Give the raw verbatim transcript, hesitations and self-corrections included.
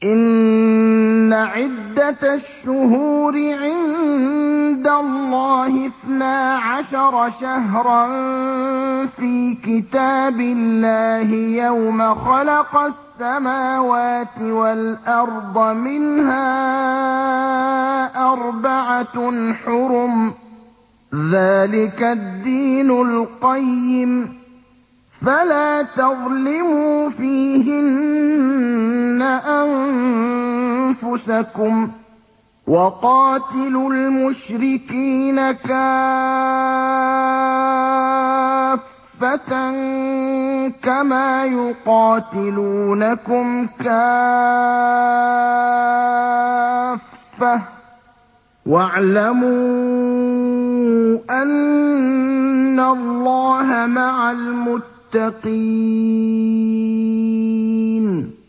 إِنَّ عِدَّةَ الشُّهُورِ عِندَ اللَّهِ اثْنَا عَشَرَ شَهْرًا فِي كِتَابِ اللَّهِ يَوْمَ خَلَقَ السَّمَاوَاتِ وَالْأَرْضَ مِنْهَا أَرْبَعَةٌ حُرُمٌ ۚ ذَٰلِكَ الدِّينُ الْقَيِّمُ ۚ فَلَا تَظْلِمُوا فِيهِنَّ أَنفُسَكُمْ ۚ وَقَاتِلُوا الْمُشْرِكِينَ كَافَّةً كَمَا يُقَاتِلُونَكُمْ كَافَّةً ۚ وَاعْلَمُوا أَنَّ اللَّهَ مَعَ الْمُتَّقِينَ